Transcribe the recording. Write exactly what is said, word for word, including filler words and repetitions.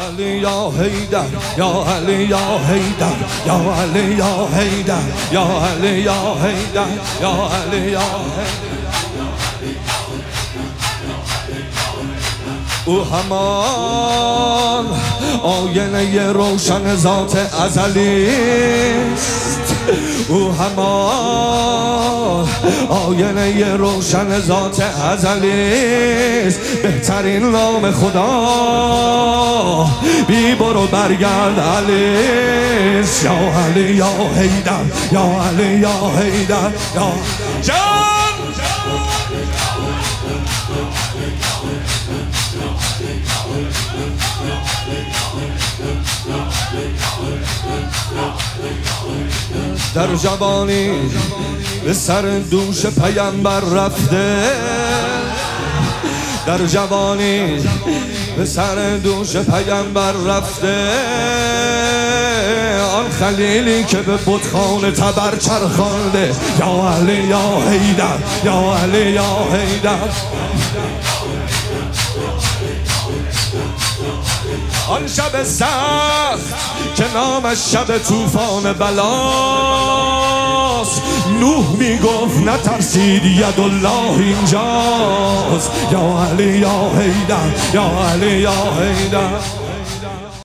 علی یا حیدر یا علی یا حیدر یا علی یا حیدر یا علی یا حیدر یا علی یا حیدر او همان آینه روشن ذات ازلی است. او همان آینه روشن ذات ازلی است. بهترین نام خدا بی برو برگرد علی است. یا علی یا حیدر یا علی یا حیدر یا جان در جوانی به سر دوش پیامبر رفته، در جوانی به سر دوش پیامبر رفته، آن خلیلی که به بتخانه تبر چرخانده. یا علی یا حیدر یا علی یا حیدر آن شب سخت که نامش شب طوفان بلاست، نوح میگفت نترسید یدالله اینجاست. یا علی یا حیدر یا علی یا حیدر